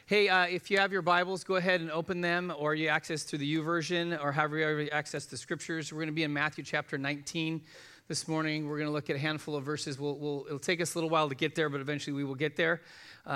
Hey, if you have your Bibles, go ahead and open them, or you access through the YouVersion, or however you access the Scriptures. We're going to be in Matthew chapter 19 this morning. We're going to look at a handful of verses. It'll take us a little while to get there, but eventually we will get there.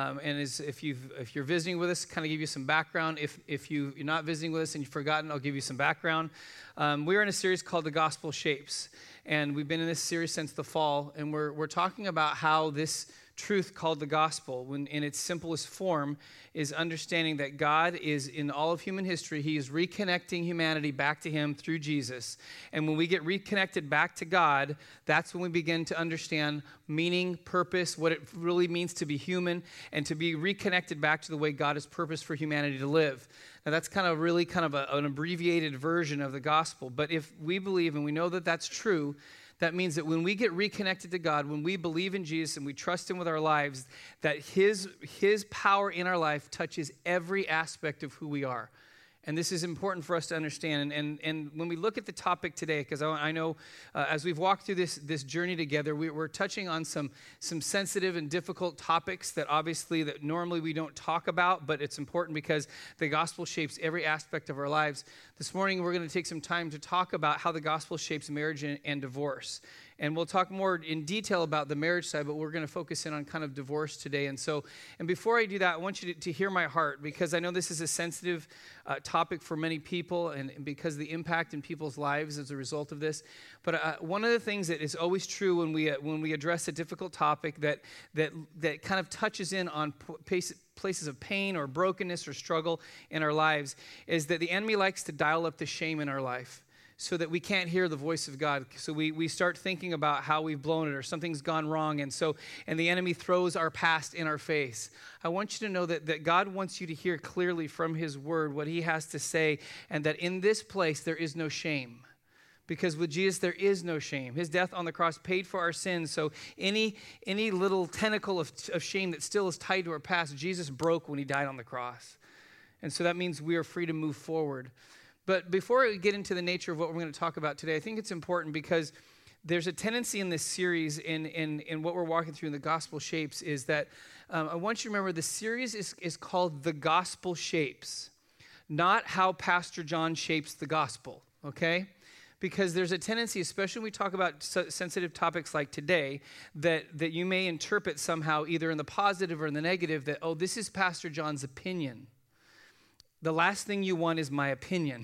If you're visiting with us, kind of give you some background. If you're not visiting with us and you've forgotten, I'll give you some background. We're in a series called The Gospel Shapes, and we've been in this series since the fall, and we're talking about how this truth called the gospel, when in its simplest form, is understanding that God is, in all of human history, he is reconnecting humanity back to him through Jesus. And when we get reconnected back to God, that's when we begin to understand meaning, purpose, what it really means to be human, and to be reconnected back to the way God has purposed for humanity to live. Now, that's kind of an abbreviated version of the gospel. But if we believe, and we know that that's true, that means that when we get reconnected to God, when we believe in Jesus and we trust him with our lives, that his power in our life touches every aspect of who we are. And this is important for us to understand. And when we look at the topic today, because I know as we've walked through this journey together, we're touching on some sensitive and difficult topics that normally we don't talk about, but it's important because the gospel shapes every aspect of our lives. This morning, we're going to take some time to talk about how the gospel shapes marriage and divorce. And we'll talk more in detail about the marriage side, but we're going to focus in on kind of divorce today. And before I do that, I want you to hear my heart, because I know this is a sensitive topic for many people, and because of the impact in people's lives as a result of this. But one of the things that is always true when we address a difficult topic that kind of touches in on places of pain or brokenness or struggle in our lives is that the enemy likes to dial up the shame in our life, so that we can't hear the voice of God. So we start thinking about how we've blown it or something's gone wrong. And the enemy throws our past in our face. I want you to know that God wants you to hear clearly from his word what he has to say, and that in this place there is no shame. Because with Jesus, there is no shame. His death on the cross paid for our sins. So any little tentacle of shame that still is tied to our past, Jesus broke when he died on the cross. And so that means we are free to move forward. But before we get into the nature of what we're going to talk about today, I think it's important because there's a tendency in this series, in what we're walking through in the Gospel Shapes, is that I want you to remember the series is called The Gospel Shapes, not how Pastor John shapes the gospel, okay? Because there's a tendency, especially when we talk about sensitive topics like today, that you may interpret somehow either in the positive or in the negative that, oh, this is Pastor John's opinion. The last thing you want is my opinion.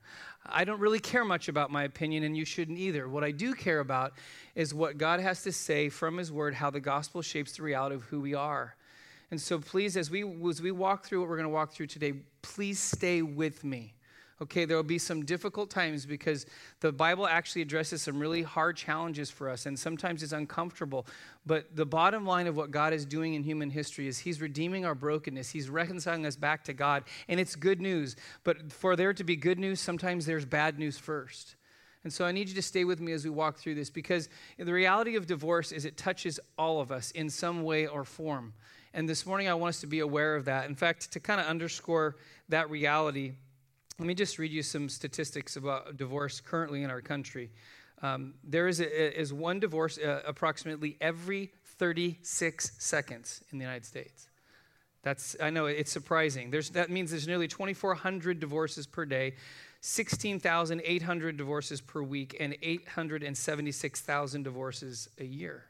I don't really care much about my opinion, and you shouldn't either. What I do care about is what God has to say from his word, how the gospel shapes the reality of who we are. And so please, as we walk through what we're going to walk through today, please stay with me. Okay, there will be some difficult times because the Bible actually addresses some really hard challenges for us, and sometimes it's uncomfortable. But the bottom line of what God is doing in human history is he's redeeming our brokenness. He's reconciling us back to God, and it's good news. But for there to be good news, sometimes there's bad news first. And so I need you to stay with me as we walk through this, because the reality of divorce is it touches all of us in some way or form. And this morning I want us to be aware of that. In fact, to kind of underscore that reality, let me just read you some statistics about divorce currently in our country. There is one divorce approximately every 36 seconds in the United States. I know it's surprising. That means there's nearly 2,400 divorces per day, 16,800 divorces per week, and 876,000 divorces a year.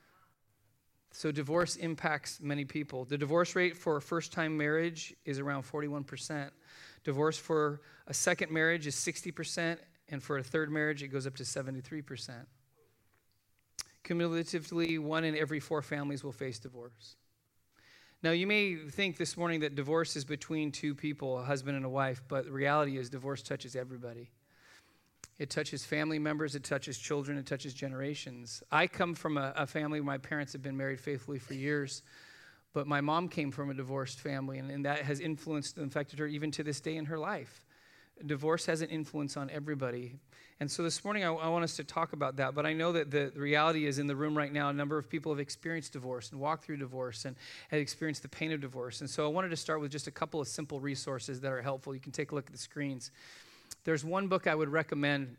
So divorce impacts many people. The divorce rate for a first-time marriage is around 41%. Divorce for a second marriage is 60%, and for a third marriage, it goes up to 73%. Cumulatively, 1 in every 4 families will face divorce. Now, you may think this morning that divorce is between two people, a husband and a wife, but the reality is divorce touches everybody. It touches family members, it touches children, it touches generations. I come from a family where my parents have been married faithfully for years, but my mom came from a divorced family, and that has influenced and affected her even to this day in her life. Divorce has an influence on everybody. And so this morning I want us to talk about that, but I know that the reality is in the room right now, a number of people have experienced divorce and walked through divorce and have experienced the pain of divorce. And so I wanted to start with just a couple of simple resources that are helpful. You can take a look at the screens. There's one book I would recommend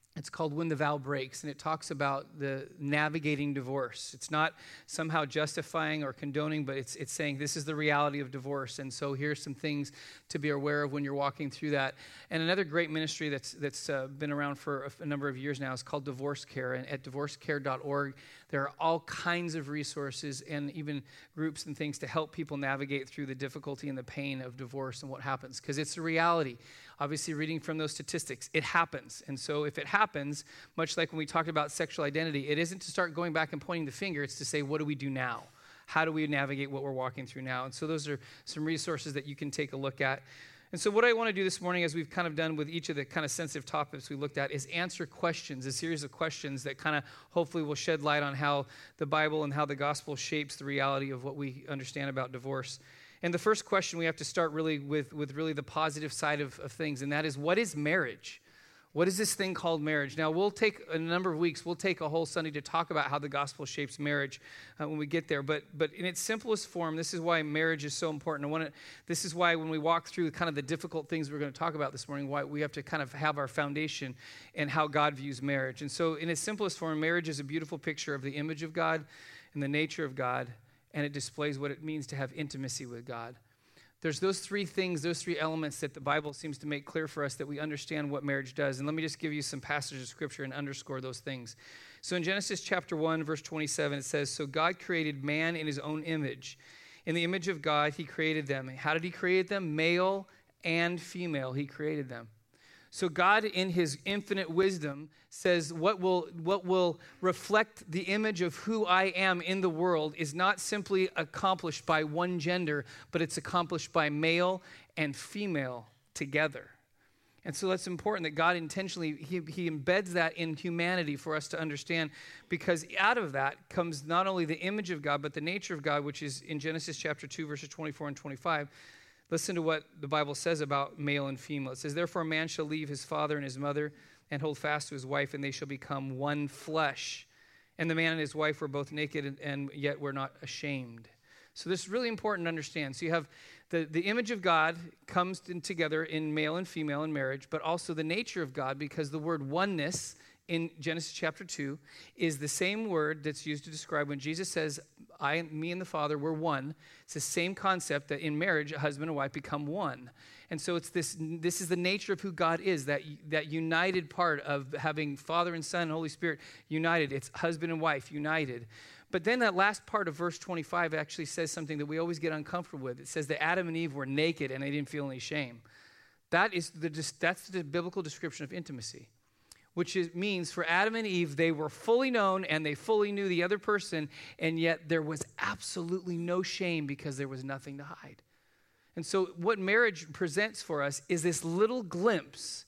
It's called When the Vow Breaks, and it talks about the navigating divorce. It's not somehow justifying or condoning, but it's saying this is the reality of divorce, and so here's some things to be aware of when you're walking through that. And another great ministry that's been around for a number of years now is called Divorce Care, and at divorcecare.org, there are all kinds of resources and even groups and things to help people navigate through the difficulty and the pain of divorce and what happens, because it's a reality. Obviously, reading from those statistics, it happens. And so if it happens, much like when we talked about sexual identity, it isn't to start going back and pointing the finger. It's to say, what do we do now? How do we navigate what we're walking through now? And so those are some resources that you can take a look at. And so what I want to do this morning, as we've kind of done with each of the kind of sensitive topics we looked at, is answer questions, a series of questions that kind of hopefully will shed light on how the Bible and how the gospel shapes the reality of what we understand about divorce. And the first question we have to start really with really the positive side of things, and that is, what is marriage? What is this thing called marriage? Now, we'll take a number of weeks. We'll take a whole Sunday to talk about how the gospel shapes marriage when we get there. But in its simplest form, this is why marriage is so important. This is why when we walk through kind of the difficult things we're going to talk about this morning, why we have to kind of have our foundation and how God views marriage. And so in its simplest form, marriage is a beautiful picture of the image of God and the nature of God, and it displays what it means to have intimacy with God. There's those three things, those three elements that the Bible seems to make clear for us that we understand what marriage does. And let me just give you some passages of Scripture and underscore those things. So in Genesis chapter 1, verse 27, it says, "So God created man in his own image. In the image of God, he created them." How did he create them? Male and female, he created them. So God, in his infinite wisdom, says what will reflect the image of who I am in the world is not simply accomplished by one gender, but it's accomplished by male and female together. And so that's important that God intentionally, he embeds that in humanity for us to understand, because out of that comes not only the image of God, but the nature of God, which is in Genesis chapter 2, verses 24 and 25. Listen to what the Bible says about male and female. It says, "Therefore a man shall leave his father and his mother and hold fast to his wife, and they shall become one flesh. And the man and his wife were both naked, and yet were not ashamed." So this is really important to understand. So you have the image of God comes together in male and female in marriage, but also the nature of God, because the word oneness in Genesis chapter 2 is the same word that's used to describe when Jesus says, me and the Father, we're one. It's the same concept that in marriage, a husband and wife become one. And so it's this is the nature of who God is, that united part of having Father and Son and Holy Spirit united. It's husband and wife united. But then that last part of verse 25 actually says something that we always get uncomfortable with. It says that Adam and Eve were naked and they didn't feel any shame. That's the biblical description of intimacy, which means for Adam and Eve, they were fully known and they fully knew the other person, and yet there was absolutely no shame because there was nothing to hide. And so what marriage presents for us is this little glimpse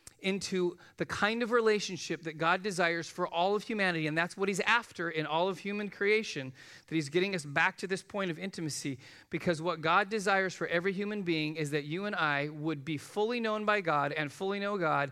into the kind of relationship that God desires for all of humanity, and that's what he's after in all of human creation, that he's getting us back to this point of intimacy, because what God desires for every human being is that you and I would be fully known by God and fully know God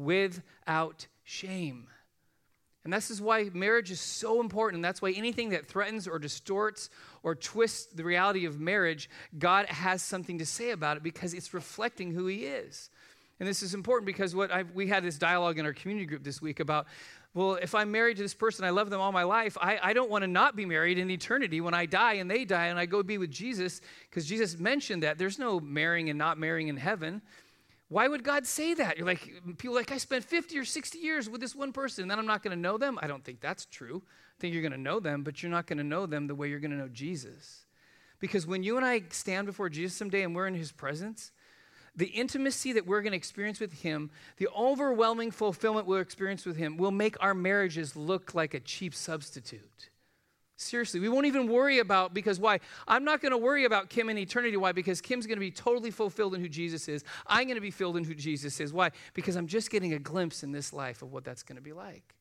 without shame. And this is why marriage is so important. And that's why anything that threatens or distorts or twists the reality of marriage, God has something to say about it, because it's reflecting who he is. And this is important because we had this dialogue in our community group this week about, well, if I'm married to this person, I love them all my life, I don't want to not be married in eternity when I die and they die and I go be with Jesus, because Jesus mentioned that there's no marrying and not marrying in heaven. Why would God say that? People are like, I spent 50 or 60 years with this one person and then I'm not going to know them. I don't think that's true. I think you're going to know them, but you're not going to know them the way you're going to know Jesus. Because when you and I stand before Jesus someday and we're in his presence, the intimacy that we're going to experience with him, the overwhelming fulfillment we'll experience with him, will make our marriages look like a cheap substitute. Seriously, we won't even worry about, because why? I'm not going to worry about Kim in eternity. Why? Because Kim's going to be totally fulfilled in who Jesus is. I'm going to be filled in who Jesus is. Why? Because I'm just getting a glimpse in this life of what that's going to be like.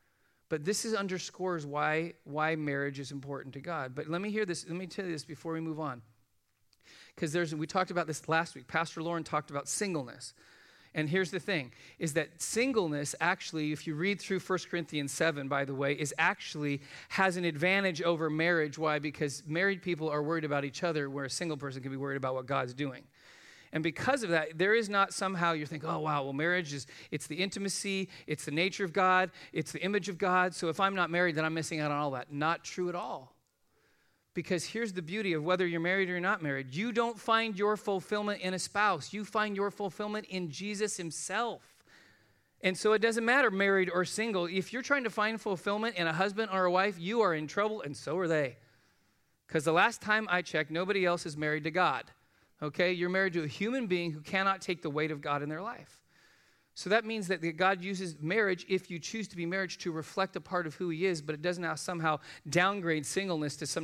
But this underscores why marriage is important to God. But let me tell you this before we move on. Because we talked about this last week. Pastor Lauren talked about singleness. And here's the thing, is that singleness actually, if you read through 1 Corinthians 7, by the way, has an advantage over marriage. Why? Because married people are worried about each other, where a single person can be worried about what God's doing. And because of that, there is not somehow you think, oh, wow, well, marriage it's the intimacy, it's the nature of God, it's the image of God. So if I'm not married, then I'm missing out on all that. Not true at all. Because here's the beauty of whether you're married or you're not married. You don't find your fulfillment in a spouse. You find your fulfillment in Jesus himself. And so it doesn't matter, married or single. If you're trying to find fulfillment in a husband or a wife, you are in trouble, and so are they. Because the last time I checked, nobody else is married to God. Okay? You're married to a human being who cannot take the weight of God in their life. So that means that God uses marriage, if you choose to be married, to reflect a part of who he is, but it doesn't somehow downgrade singleness to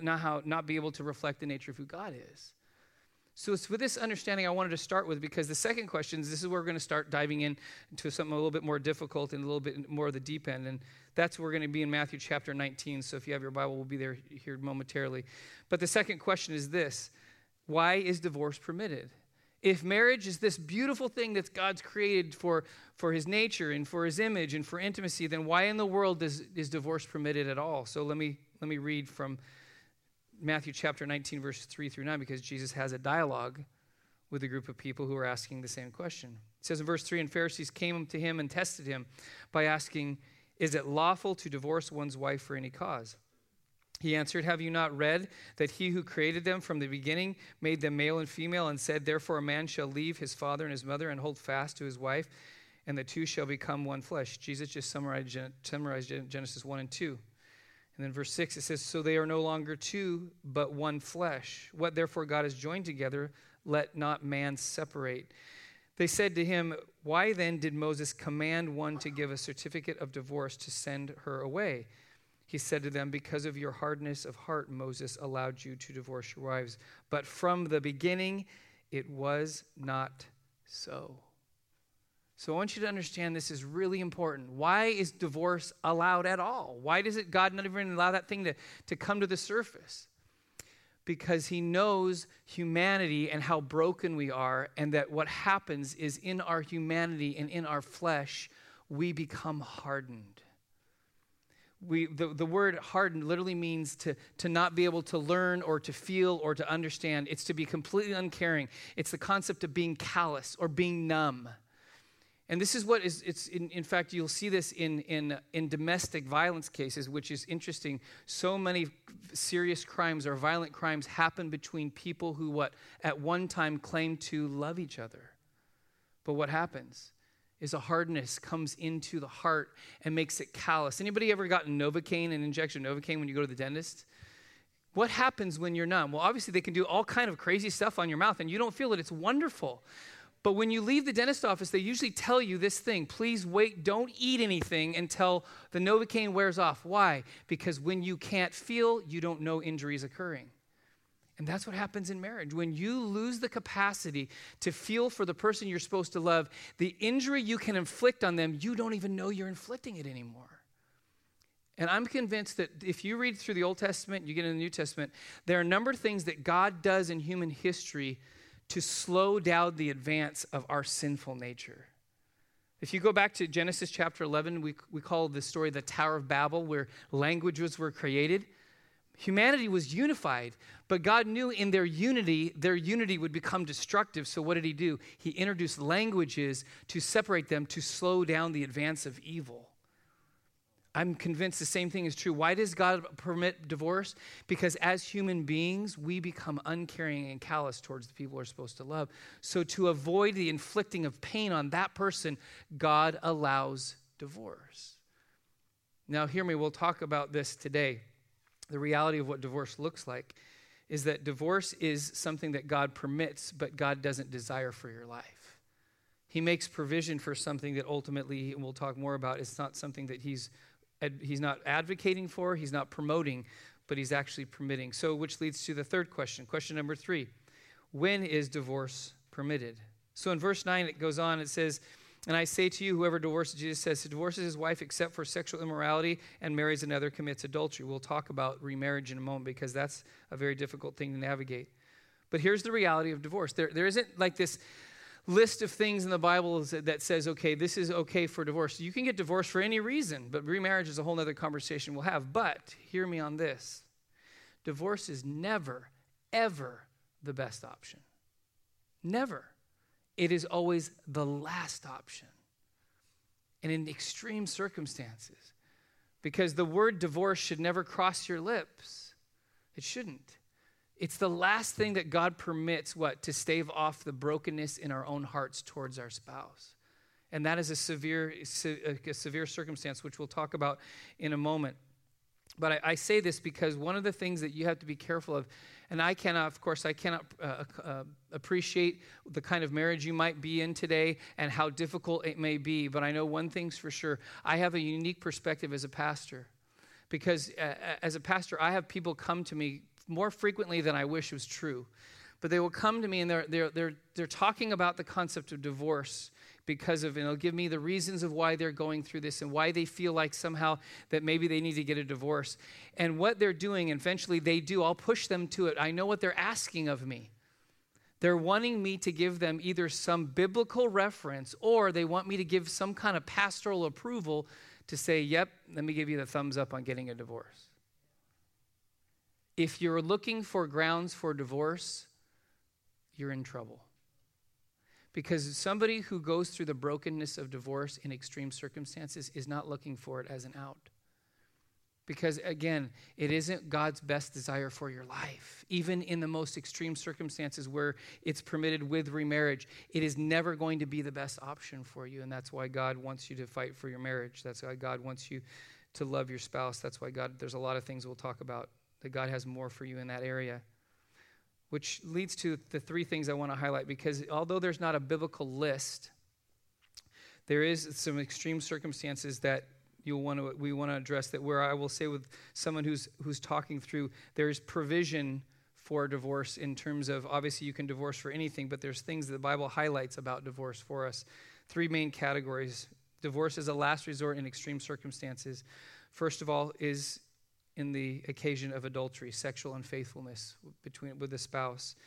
not be able to reflect the nature of who God is. So it's with this understanding I wanted to start with, because the second question is, this is where we're going to start diving into something a little bit more difficult and a little bit more of the deep end. And that's where we're going to be in Matthew chapter 19. So if you have your Bible, we'll be there here momentarily. But the second question is this: why is divorce permitted? If marriage is this beautiful thing that God's created for his nature and for his image and for intimacy, then why in the world is divorce permitted at all? So let me read from Matthew chapter 19, verses 3 through 9, because Jesus has a dialogue with a group of people who are asking the same question. It says in verse 3, and Pharisees came to him and tested him by asking, is it lawful to divorce one's wife for any cause? He answered, have you not read that he who created them from the beginning made them male and female, and said, therefore a man shall leave his father and his mother and hold fast to his wife, and the two shall become one flesh. Jesus just summarized Genesis 1 and 2. And then verse 6, it says, so they are no longer two, but one flesh. What therefore God has joined together, let not man separate. They said to him, why then did Moses command one to give a certificate of divorce to send her away? He said to them, because of your hardness of heart, Moses allowed you to divorce your wives. But from the beginning, it was not so. So I want you to understand this is really important. Why is divorce allowed at all? Why does God not even allow that thing to come to the surface? Because he knows humanity and how broken we are, and that what happens is in our humanity and in our flesh, we become hardened. The word hardened literally means to not be able to learn or to feel or to understand. It's to be completely uncaring. It's the concept of being callous or being numb. And this is what it's in fact, you'll see this in domestic violence cases, which is interesting. So many serious crimes or violent crimes happen between people who at one time claimed to love each other. But what happens is a hardness comes into the heart and makes it callous. Anybody ever gotten Novocaine, an injection of Novocaine when you go to the dentist? What happens when you're numb? Well, obviously they can do all kind of crazy stuff on your mouth and you don't feel it. It's wonderful. But when you leave the dentist office, they usually tell you this thing: please wait, don't eat anything until the Novocaine wears off. Why? Because when you can't feel, you don't know injury is occurring. And that's what happens in marriage. When you lose the capacity to feel for the person you're supposed to love, the injury you can inflict on them, you don't even know you're inflicting it anymore. And I'm convinced that if you read through the Old Testament, you get in the New Testament, there are a number of things that God does in human history to slow down the advance of our sinful nature. If you go back to Genesis chapter 11, we call this story the Tower of Babel, where languages were created. Humanity was unified, but God knew in their unity would become destructive. So what did he do? He introduced languages to separate them, to slow down the advance of evil. I'm convinced the same thing is true. Why does God permit divorce? Because as human beings, we become uncaring and callous towards the people we're supposed to love. So to avoid the inflicting of pain on that person, God allows divorce. Now hear me, we'll talk about this today. The reality of what divorce looks like is that divorce is something that God permits, but God doesn't desire for your life. He makes provision for something that ultimately, and we'll talk more about, it's not something that he's not advocating for, he's not promoting, but he's actually permitting. So which leads to the third question. Question number 3, when is divorce permitted? So in verse 9 it goes on, it says, and I say to you, whoever divorces, Jesus says, divorces his wife except for sexual immorality and marries another commits adultery. We'll talk about remarriage in a moment because that's a very difficult thing to navigate. But here's the reality of divorce. There isn't like this list of things in the Bible that says, okay, this is okay for divorce. You can get divorced for any reason, but remarriage is a whole other conversation we'll have. But hear me on this. Divorce is never, ever the best option. Never. It is always the last option. And in extreme circumstances. Because the word divorce should never cross your lips. It shouldn't. It's the last thing that God permits, to stave off the brokenness in our own hearts towards our spouse. And that is a severe circumstance, which we'll talk about in a moment. But I say this because one of the things that you have to be careful of, and I cannot appreciate the kind of marriage you might be in today and how difficult it may be, but I know one thing's for sure. I have a unique perspective as a pastor because as a pastor, I have people come to me more frequently than I wish was true. But they will come to me and they're talking about the concept of divorce because of, and they'll give me the reasons of why they're going through this and why they feel like somehow that maybe they need to get a divorce. And what they're doing, eventually they do, I'll push them to it. I know what they're asking of me. They're wanting me to give them either some biblical reference or they want me to give some kind of pastoral approval to say, yep, let me give you the thumbs up on getting a divorce. If you're looking for grounds for divorce, you're in trouble. Because somebody who goes through the brokenness of divorce in extreme circumstances is not looking for it as an out. Because again, it isn't God's best desire for your life. Even in the most extreme circumstances where it's permitted with remarriage, it is never going to be the best option for you. And that's why God wants you to fight for your marriage. That's why God wants you to love your spouse. That's why there's a lot of things we'll talk about, that God has more for you in that area. Which leads to the three things I want to highlight, because although there's not a biblical list, there is some extreme circumstances that we want to address, that where I will say with someone who's talking through, there's provision for divorce in terms of, obviously you can divorce for anything, but there's things that the Bible highlights about divorce for us. Three main categories. Divorce is a last resort in extreme circumstances. First of all is in the occasion of adultery, sexual unfaithfulness with the spouse.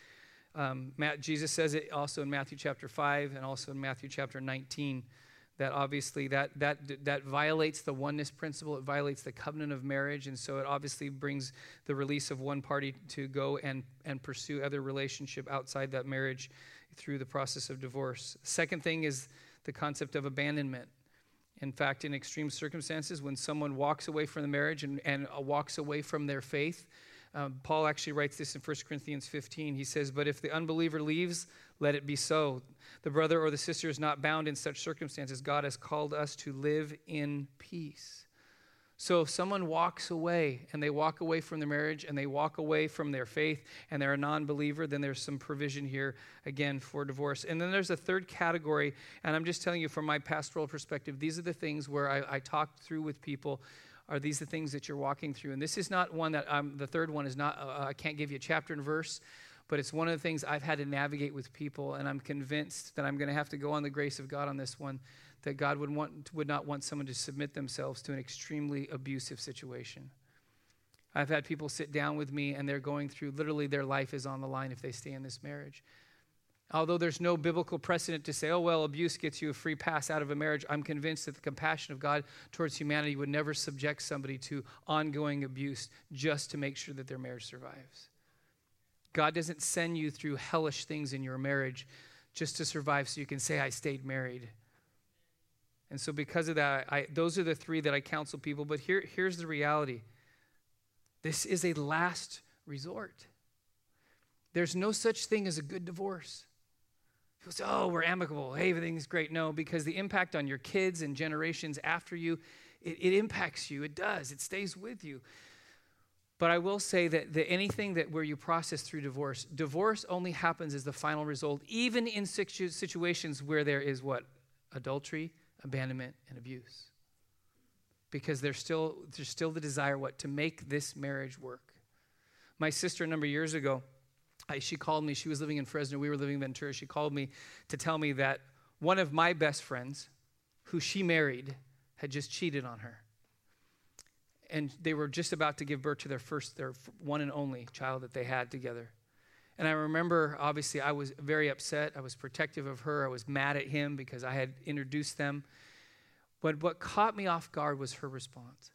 Jesus says it also in Matthew chapter 5 and also in Matthew chapter 19, that obviously that violates the oneness principle. It violates the covenant of marriage, and so it obviously brings the release of one party to go and pursue other relationship outside that marriage through the process of divorce. Second thing is the concept of abandonment. In fact, in extreme circumstances, when someone walks away from the marriage and walks away from their faith, Paul actually writes this in 1 Corinthians 15. He says, but if the unbeliever leaves, let it be so. The brother or the sister is not bound in such circumstances. God has called us to live in peace. So if someone walks away and they walk away from their marriage and they walk away from their faith and they're a non-believer, then there's some provision here, again, for divorce. And then there's a third category, and I'm just telling you from my pastoral perspective, these are the things where I talk through with people. Are these the things that you're walking through? And this is not one that the third one is not, I can't give you a chapter and verse, but it's one of the things I've had to navigate with people, and I'm convinced that I'm going to have to go on the grace of God on this one, that God would not want someone to submit themselves to an extremely abusive situation. I've had people sit down with me, and they're going through, literally their life is on the line if they stay in this marriage. Although there's no biblical precedent to say, oh, well, abuse gets you a free pass out of a marriage, I'm convinced that the compassion of God towards humanity would never subject somebody to ongoing abuse just to make sure that their marriage survives. God doesn't send you through hellish things in your marriage just to survive so you can say, I stayed married. And so because of that, those are the three that I counsel people. But here's the reality. This is a last resort. There's no such thing as a good divorce. People say, oh, we're amicable. Hey, everything's great. No, because the impact on your kids and generations after you, it impacts you. It does. It stays with you. But I will say that anything that where you process through divorce only happens as the final result, even in situations where there is what? Adultery, abandonment, and abuse. Because there's still the desire, to make this marriage work. My sister, a number of years ago, she called me. She was living in Fresno. We were living in Ventura. She called me to tell me that one of my best friends, who she married, had just cheated on her. And they were just about to give birth to their one and only child that they had together. And I remember, obviously, I was very upset. I was protective of her. I was mad at him because I had introduced them. But what caught me off guard was her response.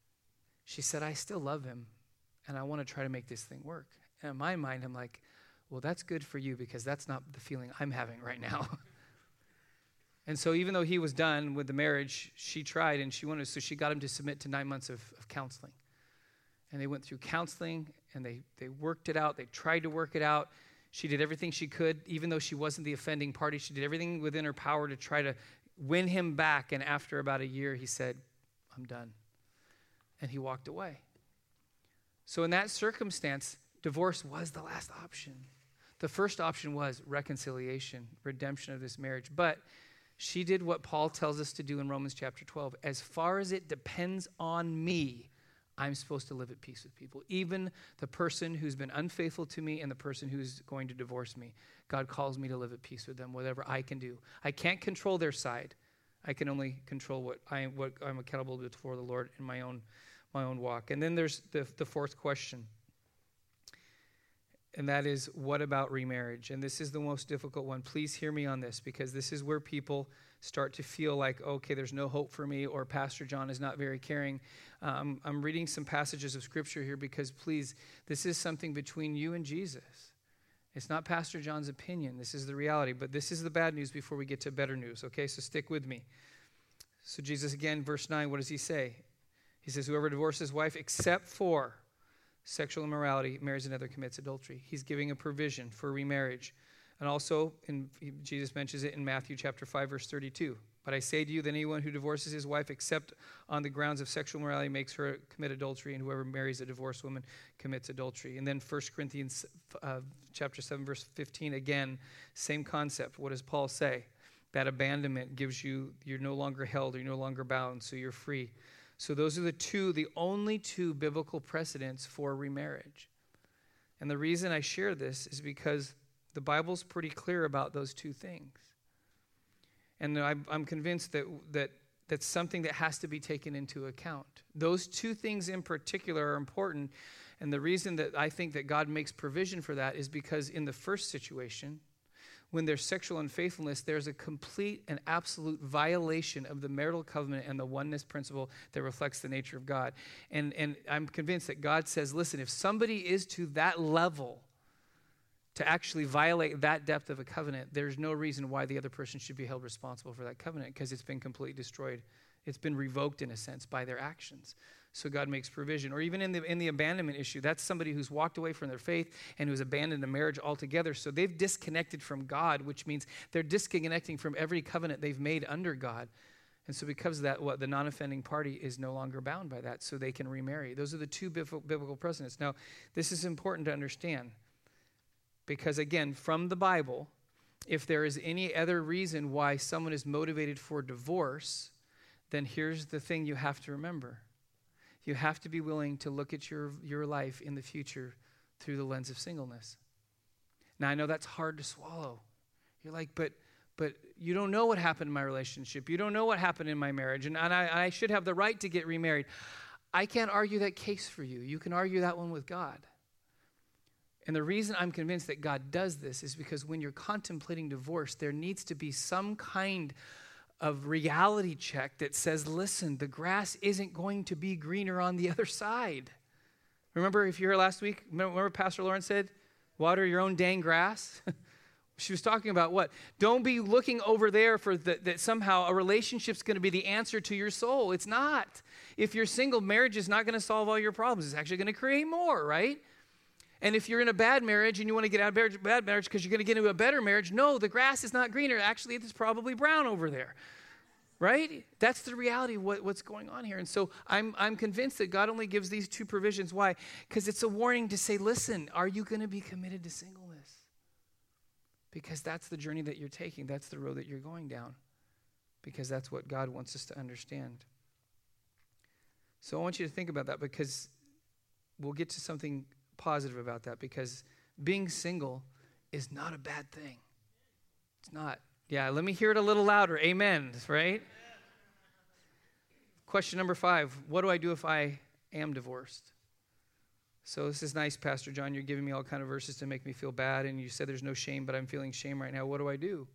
She said, I still love him, and I want to try to make this thing work. And in my mind, I'm like, Well, that's good for you because that's not the feeling I'm having right now. And so even though he was done with the marriage, she tried and so she got him to submit to 9 months of counseling. And they went through counseling and they worked it out. They tried to work it out. She did everything she could, even though she wasn't the offending party. She did everything within her power to try to win him back. And after about a year, he said, I'm done. And he walked away. So in that circumstance, divorce was the last option. The first option was reconciliation, redemption of this marriage. But she did what Paul tells us to do in Romans chapter 12. As far as it depends on me, I'm supposed to live at peace with people. Even the person who's been unfaithful to me and the person who's going to divorce me. God calls me to live at peace with them, whatever I can do. I can't control their side. I can only control what I'm accountable to before the Lord in my own walk. And then there's the fourth question. And that is, what about remarriage? And this is the most difficult one. Please hear me on this, because this is where people start to feel like, okay, there's no hope for me, or Pastor John is not very caring. I'm reading some passages of Scripture here because, please, this is something between you and Jesus. It's not Pastor John's opinion. This is the reality. But this is the bad news before we get to better news, okay? So stick with me. So Jesus, again, verse 9, what does he say? He says, whoever divorces his wife except for sexual immorality marries another, commits adultery. He's giving a provision for remarriage. And also, Jesus mentions it in Matthew chapter 5, verse 32. But I say to you that anyone who divorces his wife except on the grounds of sexual immorality makes her commit adultery, and whoever marries a divorced woman commits adultery. And then 1 Corinthians chapter 7, verse 15, again, same concept. What does Paul say? That abandonment gives you're no longer held, or you're no longer bound, so you're free. So those are the only two biblical precedents for remarriage. And the reason I share this is because the Bible's pretty clear about those two things. And I'm convinced that that's something that has to be taken into account. Those two things in particular are important. And the reason that I think that God makes provision for that is because in the first situation, when there's sexual unfaithfulness, there's a complete and absolute violation of the marital covenant and the oneness principle that reflects the nature of God. And I'm convinced that God says, listen, if somebody is to that level to actually violate that depth of a covenant, there's no reason why the other person should be held responsible for that covenant, because it's been completely destroyed. It's been revoked, in a sense, by their actions. So God makes provision. Or even in the abandonment issue, that's somebody who's walked away from their faith and who's abandoned a marriage altogether. So they've disconnected from God, which means they're disconnecting from every covenant they've made under God. And so because of that, the non-offending party is no longer bound by that, so they can remarry. Those are the two biblical precedents. Now, this is important to understand because, again, from the Bible, if there is any other reason why someone is motivated for divorce, then here's the thing you have to remember. You have to be willing to look at your life in the future through the lens of singleness. Now, I know that's hard to swallow. You're like, but you don't know what happened in my relationship. You don't know what happened in my marriage, and I should have the right to get remarried. I can't argue that case for you. You can argue that one with God. And the reason I'm convinced that God does this is because when you're contemplating divorce, there needs to be some kind of reality check that says, listen, the grass isn't going to be greener on the other side. Remember, if you were here last week, remember Pastor Lauren said, water your own dang grass? She was talking about what? Don't be looking over there for that somehow a relationship's going to be the answer to your soul. It's not. If you're single, marriage is not going to solve all your problems. It's actually going to create more, right? And if you're in a bad marriage and you want to get out of bad marriage because you're going to get into a better marriage, no, the grass is not greener. Actually, it's probably brown over there, right? That's the reality of what's going on here. And so I'm convinced that God only gives these two provisions. Why? Because it's a warning to say, listen, are you going to be committed to singleness? Because that's the journey that you're taking. That's the road that you're going down. Because that's what God wants us to understand. So I want you to think about that, because we'll get to something positive about that, because being single is not a bad thing. It's not. Yeah, let me hear it a little louder. Amen, right? Question number 5, what do I do if I am divorced? So this is nice, Pastor John. You're giving me all kind of verses to make me feel bad, and you said there's no shame, but I'm feeling shame right now. What do I do?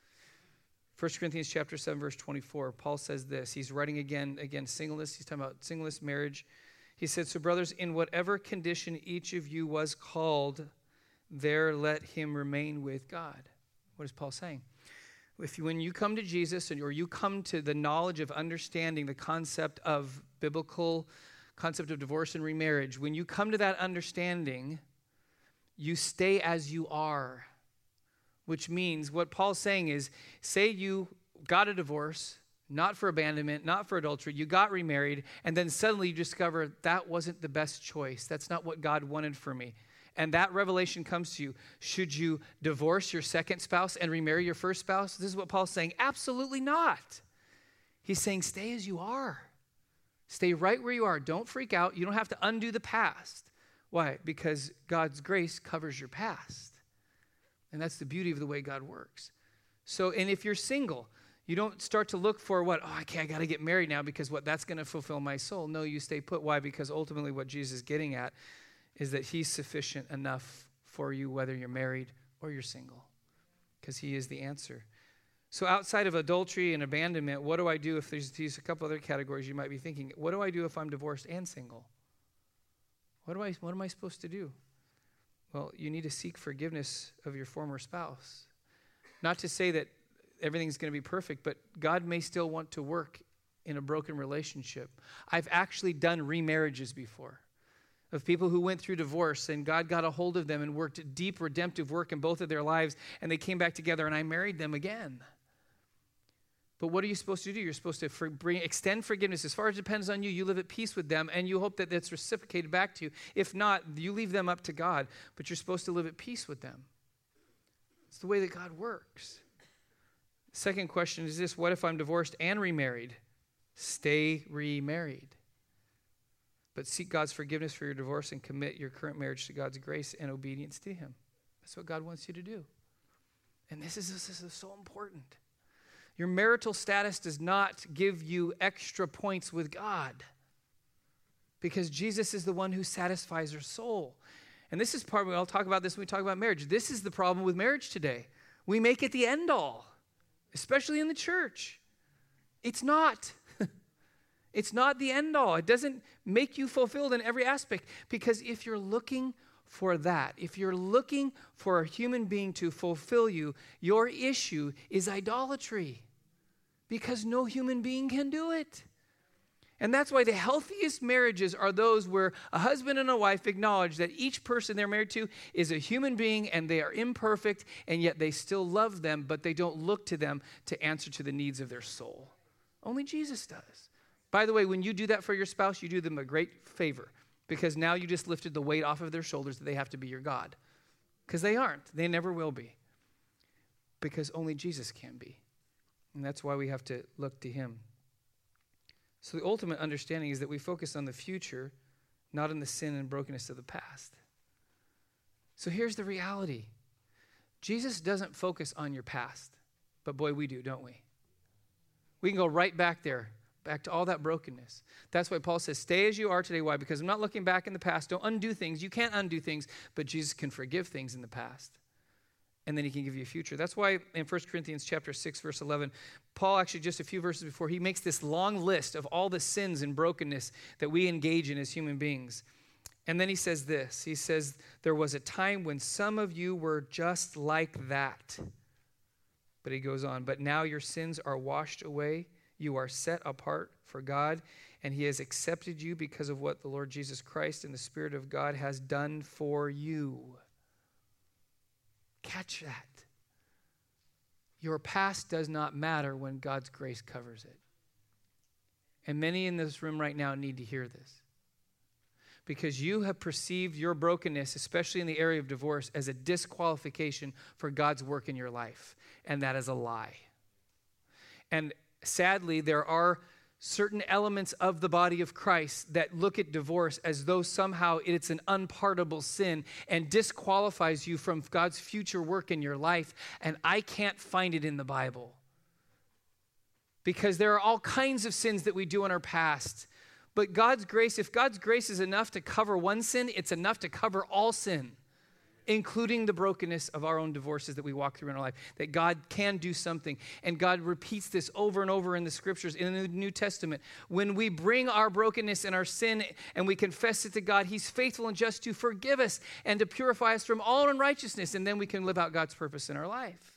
1 Corinthians chapter 7, verse 24, Paul says this. He's writing again, singleness. He's talking about singleness, marriage. He said, so brothers, in whatever condition each of you was called, there let him remain with God. What is Paul saying? When you come to Jesus or you come to the knowledge of understanding the concept of biblical concept of divorce and remarriage, when you come to that understanding, you stay as you are, which means what Paul's saying is, say you got a divorce, not for abandonment, not for adultery, you got remarried, and then suddenly you discover that wasn't the best choice. That's not what God wanted for me. And that revelation comes to you. Should you divorce your second spouse and remarry your first spouse? This is what Paul's saying. Absolutely not. He's saying stay as you are. Stay right where you are. Don't freak out. You don't have to undo the past. Why? Because God's grace covers your past. And that's the beauty of the way God works. So, and if you're single, you don't start to look for what, I got to get married now because that's going to fulfill my soul. No, you stay put. Why? Because ultimately what Jesus is getting at is that he's sufficient enough for you whether you're married or you're single, because he is the answer. So outside of adultery and abandonment, what do I do if there's a couple other categories you might be thinking? What do I do if I'm divorced and single? What am I supposed to do? Well, you need to seek forgiveness of your former spouse. Not to say that everything's going to be perfect, but God may still want to work in a broken relationship. I've actually done remarriages before of people who went through divorce, and God got a hold of them and worked deep redemptive work in both of their lives, and they came back together, and I married them again. But what are you supposed to do? You're supposed to extend forgiveness. As far as it depends on you, you live at peace with them, and you hope that that's reciprocated back to you. If not, you leave them up to God, but you're supposed to live at peace with them. It's the way that God works. Second question is this: what if I'm divorced and remarried? Stay remarried. But seek God's forgiveness for your divorce and commit your current marriage to God's grace and obedience to him. That's what God wants you to do. And this is so important. Your marital status does not give you extra points with God, because Jesus is the one who satisfies your soul. And this is part, I'll talk about this when we talk about marriage. This is the problem with marriage today. We make it the end all, especially in the church. It's not. It's not the end all. It doesn't make you fulfilled in every aspect, because if you're looking for that, if you're looking for a human being to fulfill you, your issue is idolatry, because no human being can do it. And that's why the healthiest marriages are those where a husband and a wife acknowledge that each person they're married to is a human being and they are imperfect, and yet they still love them, but they don't look to them to answer to the needs of their soul. Only Jesus does. By the way, when you do that for your spouse, you do them a great favor, because now you just lifted the weight off of their shoulders that they have to be your God. Because they aren't. They never will be. Because only Jesus can be. And that's why we have to look to him. So the ultimate understanding is that we focus on the future, not on the sin and brokenness of the past. So here's the reality. Jesus doesn't focus on your past. But boy, we do, don't we? We can go right back there. Back to all that brokenness. That's why Paul says, stay as you are today. Why? Because I'm not looking back in the past. Don't undo things. You can't undo things, but Jesus can forgive things in the past. And then he can give you a future. That's why in 1 Corinthians chapter 6, verse 11, Paul actually just a few verses before, he makes this long list of all the sins and brokenness that we engage in as human beings. And then he says this. He says, there was a time when some of you were just like that. But he goes on, but now your sins are washed away. You are set apart for God, and he has accepted you because of what the Lord Jesus Christ and the Spirit of God has done for you. Catch that. Your past does not matter when God's grace covers it. And many in this room right now need to hear this, because you have perceived your brokenness, especially in the area of divorce, as a disqualification for God's work in your life, and that is a lie. And sadly, there are certain elements of the body of Christ that look at divorce as though somehow it's an unpardonable sin and disqualifies you from God's future work in your life. And I can't find it in the Bible, because there are all kinds of sins that we do in our past. But God's grace, if God's grace is enough to cover one sin, it's enough to cover all sin. including the brokenness of our own divorces that we walk through in our life, that God can do something. And God repeats this over and over in the scriptures, in the New Testament. When we bring our brokenness and our sin and we confess it to God, he's faithful and just to forgive us and to purify us from all unrighteousness, and then we can live out God's purpose in our life.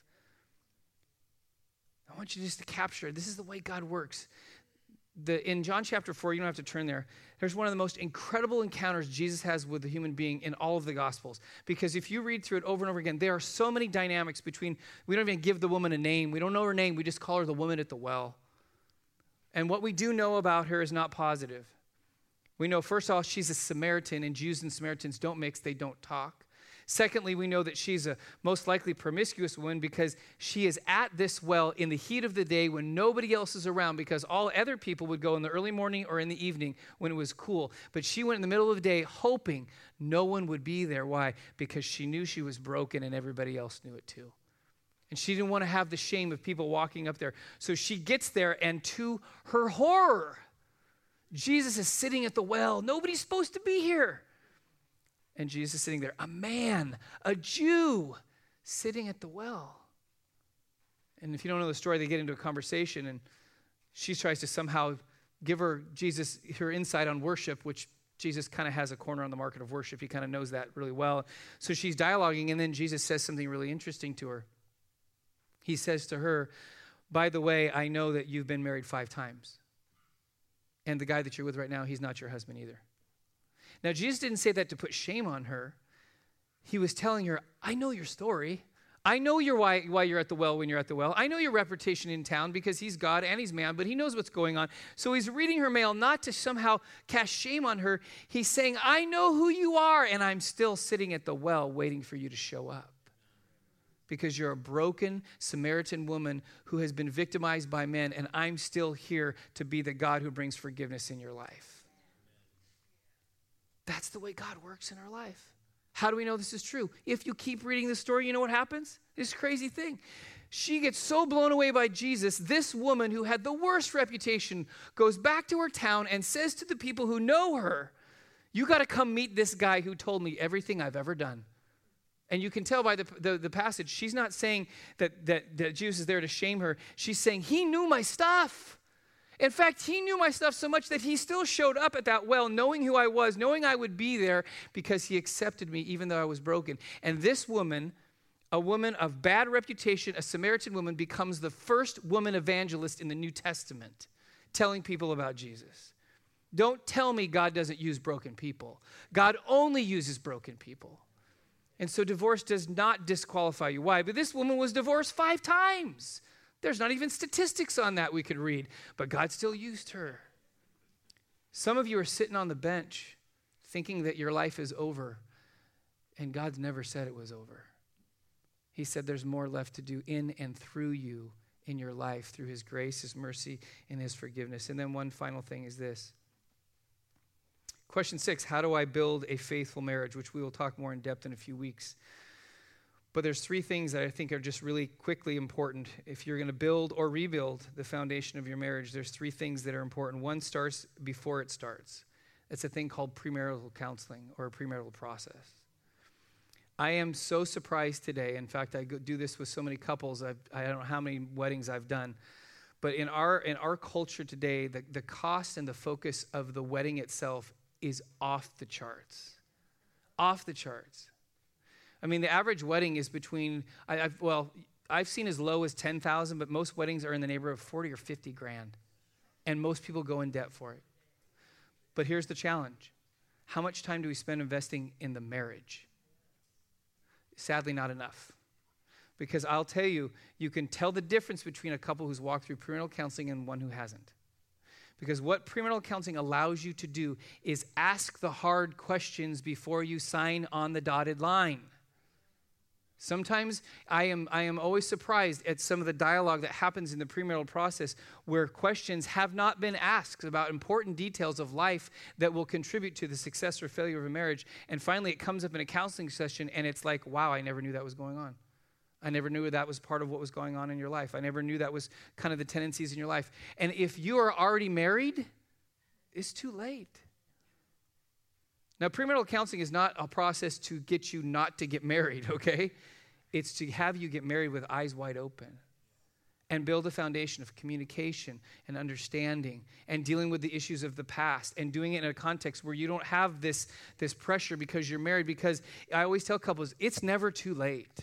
I want you just to capture, this is the way God works. In John chapter 4, you don't have to turn there, there's one of the most incredible encounters Jesus has with a human being in all of the Gospels. Because if you read through it over and over again, there are so many dynamics between, we don't even give the woman a name. We don't know her name. We just call her the woman at the well. And what we do know about her is not positive. We know, first of all, she's a Samaritan, and Jews and Samaritans don't mix, they don't talk. Secondly, we know that she's a most likely promiscuous woman because she is at this well in the heat of the day when nobody else is around, because all other people would go in the early morning or in the evening when it was cool. But she went in the middle of the day hoping no one would be there. Why? Because she knew she was broken and everybody else knew it too. And she didn't want to have the shame of people walking up there. So she gets there, and to her horror, Jesus is sitting at the well. Nobody's supposed to be here. And Jesus is sitting there, a man, a Jew, sitting at the well. And if you don't know the story, they get into a conversation, and she tries to somehow give Jesus her insight on worship, which Jesus kind of has a corner on the market of worship. He kind of knows that really well. So she's dialoguing, and then Jesus says something really interesting to her. He says to her, by the way, I know that you've been married 5 times. And the guy that you're with right now, he's not your husband either. Now, Jesus didn't say that to put shame on her. He was telling her, I know your story. I know why you're at the well when you're at the well. I know your reputation in town because he's God and he's man, but he knows what's going on. So he's reading her mail not to somehow cast shame on her. He's saying, I know who you are, and I'm still sitting at the well waiting for you to show up. Because you're a broken Samaritan woman who has been victimized by men, and I'm still here to be the God who brings forgiveness in your life. That's the way God works in our life. How do we know this is true? If you keep reading the story, you know what happens? This crazy thing. She gets so blown away by Jesus, this woman who had the worst reputation goes back to her town and says to the people who know her, you got to come meet this guy who told me everything I've ever done. And you can tell by the passage, she's not saying that Jesus is there to shame her. She's saying, he knew my stuff. In fact, he knew my stuff so much that he still showed up at that well, knowing who I was, knowing I would be there, because he accepted me even though I was broken. And this woman, a woman of bad reputation, a Samaritan woman, becomes the first woman evangelist in the New Testament, telling people about Jesus. Don't tell me God doesn't use broken people. God only uses broken people. And so divorce does not disqualify you. Why? But this woman was divorced 5 times. There's not even statistics on that we could read, but God still used her. Some of you are sitting on the bench thinking that your life is over, and God's never said it was over. He said there's more left to do in and through you in your life, through his grace, his mercy, and his forgiveness. And then one final thing is this. Question 6, how do I build a faithful marriage, which we will talk more in depth in a few weeks. But there's 3 things that I think are just really quickly important. If you're going to build or rebuild the foundation of your marriage, there's 3 things that are important. One starts before it starts. It's a thing called premarital counseling or a premarital process. I am so surprised today. In fact, I do this with so many couples. I don't know how many weddings I've done. But in our culture today, the cost and the focus of the wedding itself is off the charts. Off the charts. I mean, the average wedding is between, I've seen as low as $10,000, but most weddings are in the neighborhood of 40 or 50 grand. And most people go in debt for it. But here's the challenge. How much time do we spend investing in the marriage? Sadly, not enough. Because I'll tell you, you can tell the difference between a couple who's walked through premarital counseling and one who hasn't. Because what premarital counseling allows you to do is ask the hard questions before you sign on the dotted line. Sometimes I am always surprised at some of the dialogue that happens in the premarital process where questions have not been asked about important details of life that will contribute to the success or failure of a marriage. And finally, it comes up in a counseling session, and it's like, wow, I never knew that was going on. I never knew that was part of what was going on in your life. I never knew that was kind of the tendencies in your life. And if you are already married, it's too late. Now, premarital counseling is not a process to get you not to get married, okay? It's to have you get married with eyes wide open and build a foundation of communication and understanding and dealing with the issues of the past and doing it in a context where you don't have this pressure because you're married. Because I always tell couples, it's never too late.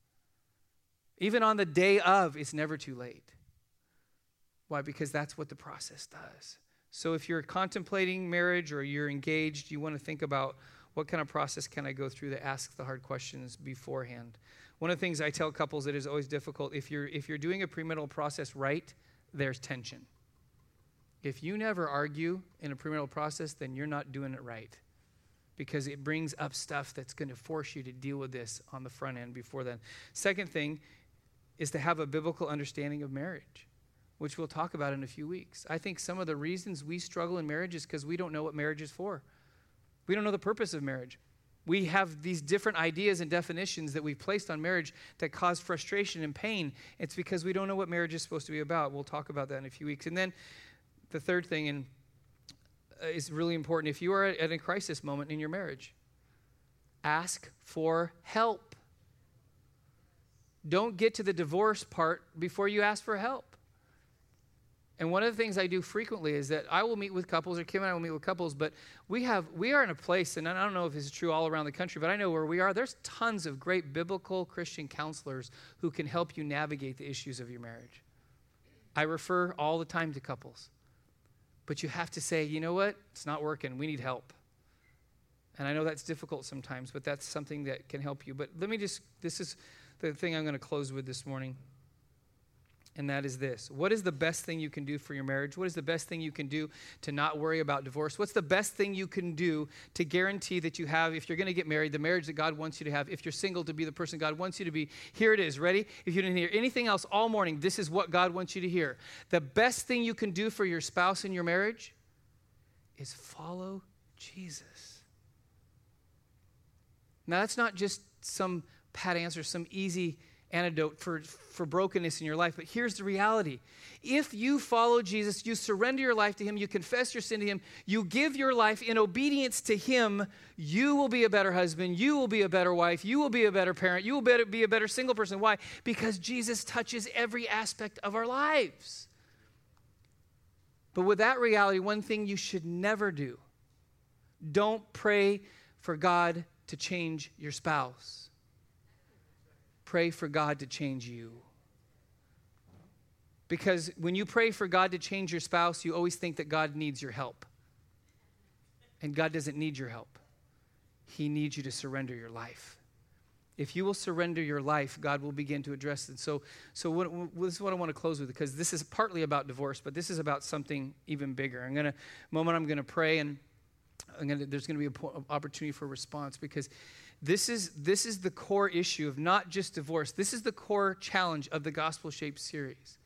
Even on the day of, it's never too late. Why? Because that's what the process does. So if you're contemplating marriage or you're engaged, you want to think about what kind of process can I go through to ask the hard questions beforehand. One of the things I tell couples that is always difficult, if you're doing a premarital process right, there's tension. If you never argue in a premarital process, then you're not doing it right, because it brings up stuff that's going to force you to deal with this on the front end before then. Second thing is to have a biblical understanding of marriage, which we'll talk about in a few weeks. I think some of the reasons we struggle in marriage is because we don't know what marriage is for. We don't know the purpose of marriage. We have these different ideas and definitions that we've placed on marriage that cause frustration and pain. It's because we don't know what marriage is supposed to be about. We'll talk about that in a few weeks. And then the third thing is really important. If you are at a crisis moment in your marriage, ask for help. Don't get to the divorce part before you ask for help. And one of the things I do frequently is that I will meet with couples, or Kim and I will meet with couples, but we are in a place, and I don't know if this is true all around the country, but I know where we are, there's tons of great biblical Christian counselors who can help you navigate the issues of your marriage. I refer all the time to couples. But you have to say, you know what? It's not working. We need help. And I know that's difficult sometimes, but that's something that can help you. But this is the thing I'm going to close with this morning. And that is this. What is the best thing you can do for your marriage? What is the best thing you can do to not worry about divorce? What's the best thing you can do to guarantee that you have, if you're going to get married, the marriage that God wants you to have? If you're single, to be the person God wants you to be. Here it is. Ready? If you didn't hear anything else all morning, this is what God wants you to hear. The best thing you can do for your spouse in your marriage is follow Jesus. Now, that's not just some pat answer, some easy antidote for brokenness in your life. But here's the reality. If you follow Jesus, you surrender your life to him, you confess your sin to him, you give your life in obedience to him, you will be a better husband, you will be a better wife, you will be a better parent, you will be a better single person. Why? Because Jesus touches every aspect of our lives. But with that reality, one thing you should never do, don't pray for God to change your spouse. Pray for God to change you. Because when you pray for God to change your spouse, you always think that God needs your help. And God doesn't need your help. He needs you to surrender your life. If you will surrender your life, God will begin to address it. So this is what I want to close with, because this is partly about divorce, but this is about something even bigger. I'm going to pray, and there's going to be an opportunity for response, because this is the core issue of not just divorce. This is the core challenge of the Gospel Shaped series.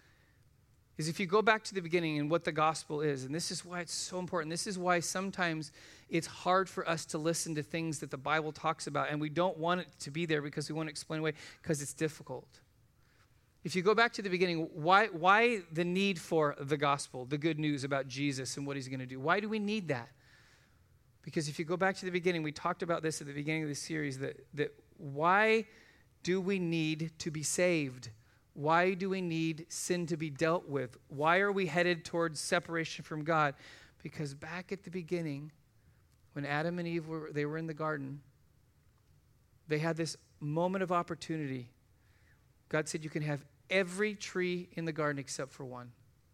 Is if you go back to the beginning and what the gospel is, and this is why it's so important. This is why sometimes it's hard for us to listen to things that the Bible talks about, and we don't want it to be there because we want to explain away, because it's difficult. If you go back to the beginning, why the need for the gospel, the good news about Jesus and what he's going to do? Why do we need that? Because if you go back to the beginning, we talked about this at the beginning of the series, that why do we need to be saved? Why do we need sin to be dealt with? Why are we headed towards separation from God? Because back at the beginning, when Adam and Eve were in the garden, they had this moment of opportunity. God said, you can have every tree in the garden except for one.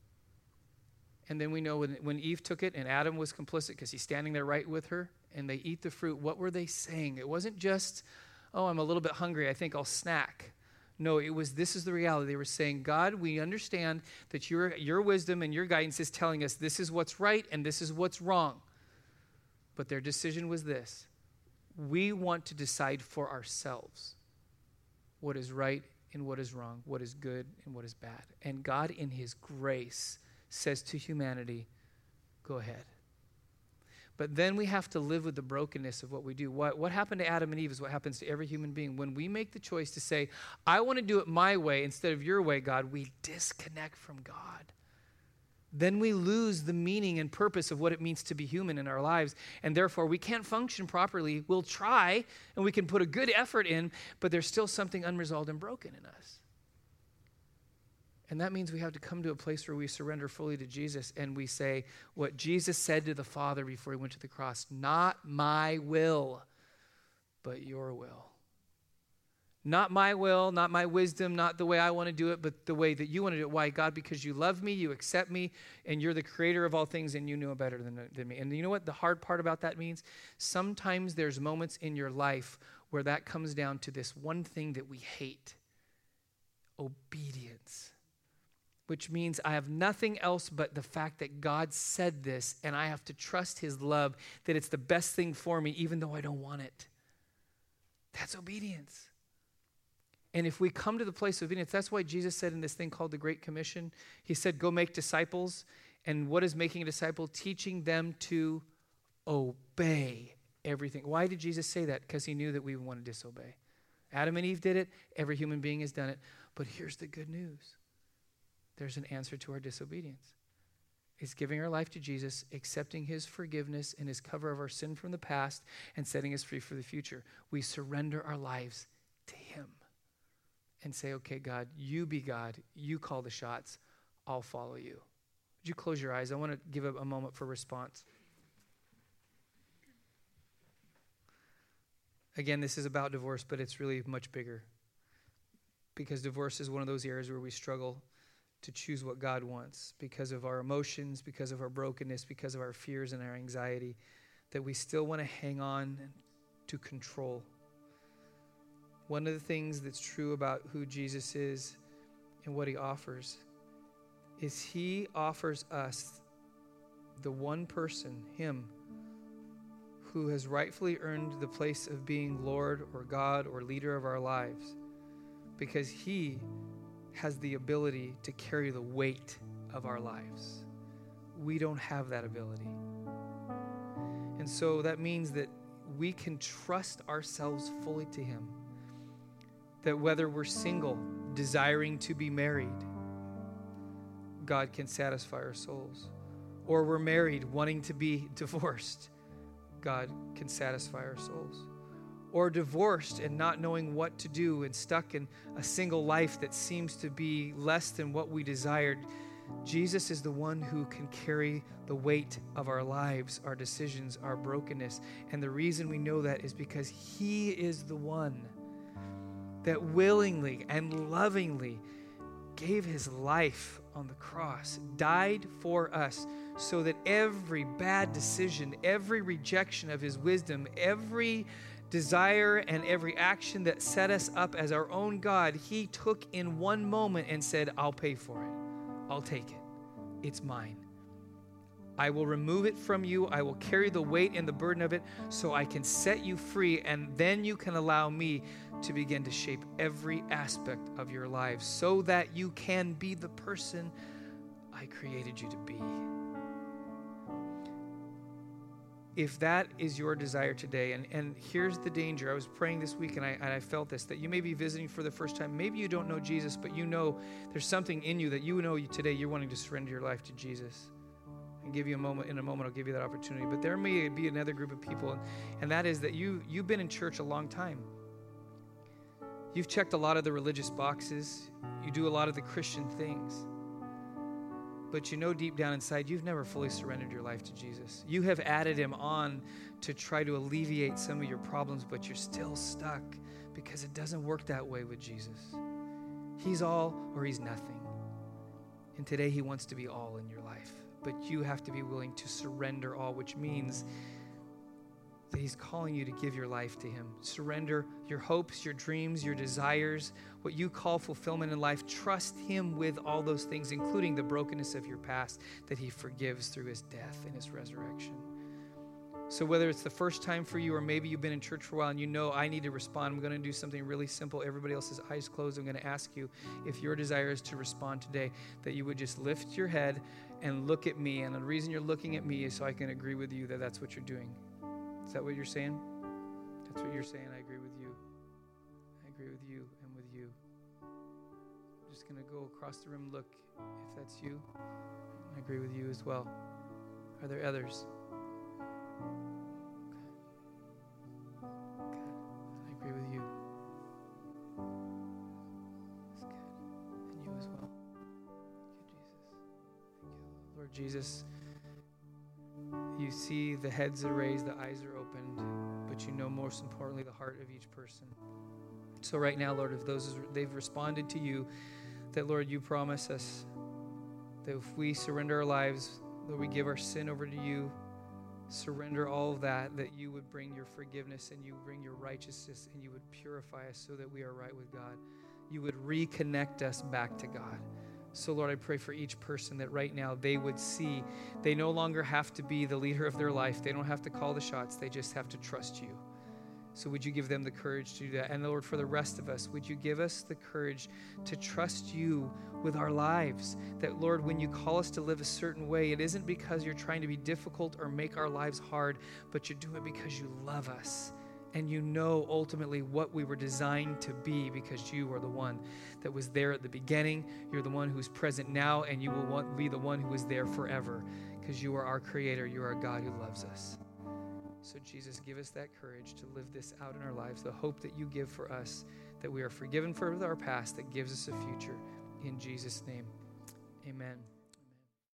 And then we know when Eve took it and Adam was complicit because he's standing there right with her, and they eat the fruit, what were they saying? It wasn't just, oh, I'm a little bit hungry, I think I'll snack. No, this is the reality. They were saying, God, we understand that your wisdom and your guidance is telling us this is what's right and this is what's wrong. But their decision was this. We want to decide for ourselves what is right and what is wrong, what is good and what is bad. And God, in his grace, says to humanity, go ahead. But then we have to live with the brokenness of what we do. What happened to Adam and Eve is what happens to every human being. When we make the choice to say, I want to do it my way instead of your way, God, we disconnect from God. then we lose the meaning and purpose of what it means to be human in our lives. And therefore, we can't function properly. We'll try, and we can put a good effort in, but there's still something unresolved and broken in us. And that means we have to come to a place where we surrender fully to Jesus and we say what Jesus said to the Father before he went to the cross, not my will, but your will. Not my will, not my wisdom, not the way I want to do it, but the way that you want to do it. Why, God? Because you love me, you accept me, and you're the creator of all things, and you know better than me. And you know what the hard part about that means? Sometimes there's moments in your life where that comes down to this one thing that we hate, obedience. Which means I have nothing else but the fact that God said this, and I have to trust his love, that it's the best thing for me, even though I don't want it. That's obedience. And if we come to the place of obedience, that's why Jesus said in this thing called the Great Commission, he said, go make disciples. And what is making a disciple? Teaching them to obey everything. Why did Jesus say that? Because he knew that we would want to disobey. Adam and Eve did it. Every human being has done it. But here's the good news. There's an answer to our disobedience. It's giving our life to Jesus, accepting his forgiveness and his cover of our sin from the past, and setting us free for the future. We surrender our lives to him and say, okay, God, you be God. You call the shots. I'll follow you. Would you close your eyes? I want to give a moment for response. Again, this is about divorce, but it's really much bigger. Because divorce is one of those areas where we struggle to choose what God wants because of our emotions, because of our brokenness, because of our fears and our anxiety, that we still want to hang on to control. One of the things that's true about who Jesus is and what he offers is he offers us the one person, him, who has rightfully earned the place of being Lord or God or leader of our lives, because he has the ability to carry the weight of our lives. We don't have that ability. And so that means that we can trust ourselves fully to him. That whether we're single, desiring to be married, God can satisfy our souls. Or we're married, wanting to be divorced, God can satisfy our souls. Or divorced and not knowing what to do and stuck in a single life that seems to be less than what we desired, Jesus is the one who can carry the weight of our lives, our decisions, our brokenness. And the reason we know that is because he is the one that willingly and lovingly gave his life on the cross, died for us, so that every bad decision, every rejection of his wisdom, every desire and every action that set us up as our own God, he took in one moment and said, I'll pay for it. I'll take it. It's mine. I will remove it from you. I will carry the weight and the burden of it so I can set you free, and then you can allow me to begin to shape every aspect of your lives so that you can be the person I created you to be. If that is your desire today, and here's the danger. I was praying this week and I felt this, that you may be visiting for the first time. Maybe you don't know Jesus, but you know there's something in you that you know today you're wanting to surrender your life to Jesus. And give you a moment. In a moment, I'll give you that opportunity. But there may be another group of people, and that is that you've been in church a long time. You've checked a lot of the religious boxes. You do a lot of the Christian things. But you know deep down inside, you've never fully surrendered your life to Jesus. You have added him on to try to alleviate some of your problems, but you're still stuck because it doesn't work that way with Jesus. He's all or he's nothing. And today he wants to be all in your life. But you have to be willing to surrender all, which means that he's calling you to give your life to him. Surrender your hopes, your dreams, your desires, what you call fulfillment in life. Trust him with all those things, including the brokenness of your past that he forgives through his death and his resurrection. So whether it's the first time for you or maybe you've been in church for a while and you know I need to respond, I'm going to do something really simple. Everybody else's eyes closed. I'm going to ask you, if your desire is to respond today, that you would just lift your head and look at me. And the reason you're looking at me is so I can agree with you that that's what you're doing. Is that what you're saying? That's what you're saying. I agree with you. I agree with you and with you. I'm just going to go across the room. Look, if that's you, I agree with you as well. Are there others? Okay. I agree with you. That's good. And you as well. Thank you, Jesus. Lord Jesus, you see the heads are raised, the eyes are opened, but you know most importantly the heart of each person. So right now, Lord, if they've responded to you, that, Lord, you promise us that if we surrender our lives, Lord, we give our sin over to you, surrender all of that you would bring your forgiveness and you bring your righteousness and you would purify us so that we are right with God. You would reconnect us back to God. So, Lord, I pray for each person that right now they would see they no longer have to be the leader of their life. They don't have to call the shots. They just have to trust you. So would you give them the courage to do that? And Lord, for the rest of us, would you give us the courage to trust you with our lives? That, Lord, when you call us to live a certain way, it isn't because you're trying to be difficult or make our lives hard, but you do it because you love us. And you know ultimately what we were designed to be because you are the one that was there at the beginning. You're the one who's present now, and you will be the one who is there forever because you are our creator. You are a God who loves us. So, Jesus, give us that courage to live this out in our lives, the hope that you give for us, that we are forgiven for our past, that gives us a future. In Jesus' name, amen.